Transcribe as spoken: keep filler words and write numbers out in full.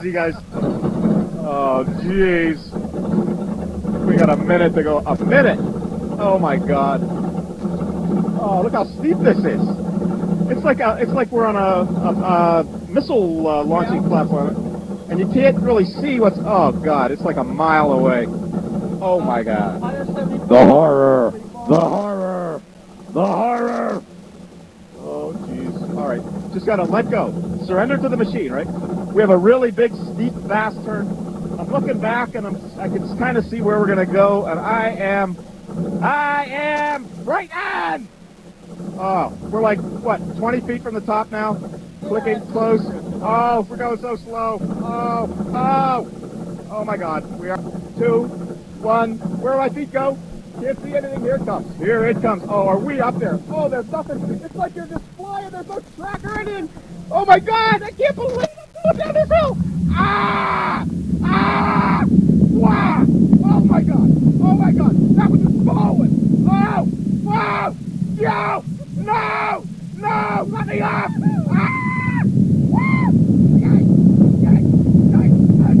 You guys. Oh, jeez. We got a minute to go. A minute? Oh my God. Oh, look how steep this is. It's like a, it's like we're on a, a, a missile uh, launching platform, and you can't really see what's. Oh God, it's like a mile away. Oh my God. The horror. The horror. The horror. Oh, jeez. All right. Just got to let go. Surrender to the machine, right? We have a really big, steep, fast turn. I'm looking back, and I'm, I can kind of see where we're going to go, and I am, I am right on! Oh, we're like, what, twenty feet from the top now? Clicking close. Oh, we're going so slow. Oh, oh! Oh, my God. We are two, one. Where do my feet go? Can't see anything. Here it comes. Here it comes. Oh, are we up there? Oh, there's nothing. It's like you're just flying. There's no track or anything. Oh, my God. I can't believe I'm going down this hill. Ah! Ah! Wow! Oh, my God. Oh, my God. That was just falling. Oh! Whoa! No! No! No! Let me off! Ah!